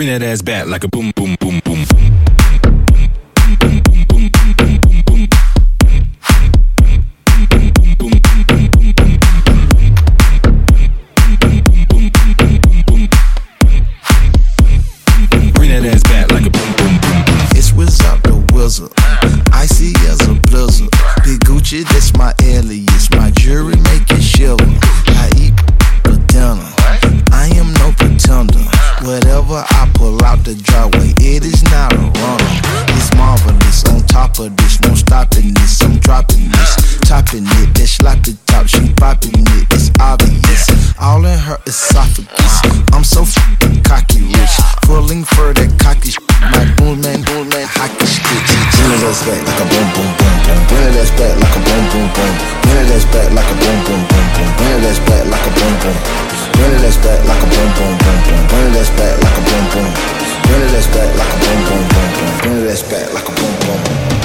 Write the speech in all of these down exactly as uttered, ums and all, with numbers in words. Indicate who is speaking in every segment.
Speaker 1: Bring that ass back like a boom, boom, boom, boom.
Speaker 2: Icy as a blizzard. Big Gucci, that's my alias. My jewelry make it shiver. I eat for dinner. I am no pretender. Whatever I pull out the driveway, it is not a runner. It's marvelous. On top of this, no stopping this. I'm dropping this, topping it. That sloppy top, she popping it. It's obvious. All in her esophagus. I'm so f***ing cocky rich. Pulling for that cocky sh**. My boom man, boom man, hockey stick. Bring it ass back like a boom, boom, boom, boom. Bring it ass back like a boom, boom, boom. Bring it ass back like a boom, boom, boom, boom. Bring it ass back like a boom, boom. Bring it ass back like a boom, boom, boom, boom. Bring it ass back like a boom, boom. Bring it ass back like a boom, boom, boom, boom. Bring it ass back like a boom, boom.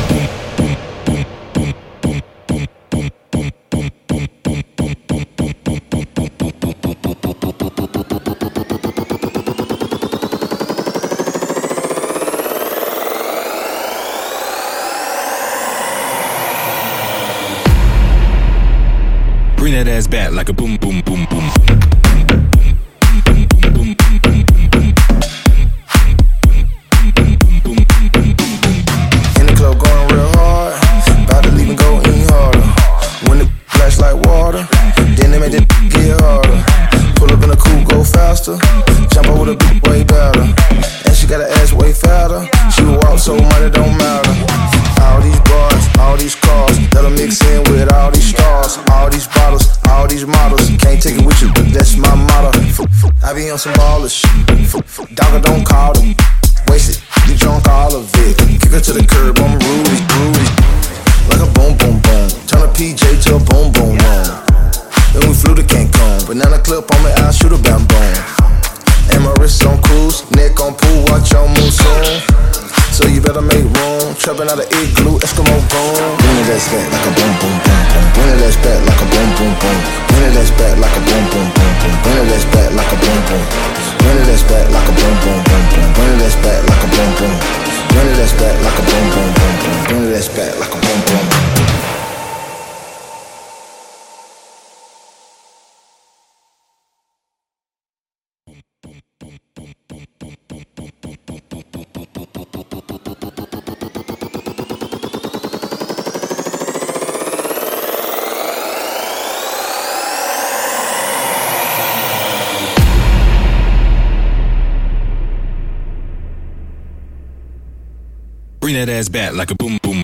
Speaker 1: Bring that ass back like a boom, boom, boom, boom.
Speaker 2: In the club going real hard, about to leave and go in harder. When the flash like water, then they make it get harder. Pull up in a coupe, go faster. Jump over the beat way better. And she got her ass way fatter. She walk so money don't matter. All these bars, all these cars, that'll mix in with all these stars. All these bottles, all these models. Can't take it with you, that's my motto. I be on some baller shit. Dogger don't call them. Waste it, you drunk all of it. Kick her to the curb, I'm Rudy, Rudy. Like a boom, boom, boom. Turn a P J to a boom, boom, boom. Then we flew to Cancun. Banana clip on me, I'll shoot a bam, boom. And my wrist on cruise, neck on pool, watch your move soon. So you better make room. Trapping out of igloo, Eskimo boom. Bring it ass back like a boom, boom, boom, boom. Bring it ass back like a boom, boom, boom. Bring it ass back like a boom, boom, boom, boom. Bring it ass back like a boom, boom. Bring it ass back like a boom, boom, boom, boom. Bring it ass back like a boom, boom. Bring it ass back like a boom, boom, boom, boom. Bring it ass back like a boom, boom.
Speaker 1: Bring that ass back like a boom, boom.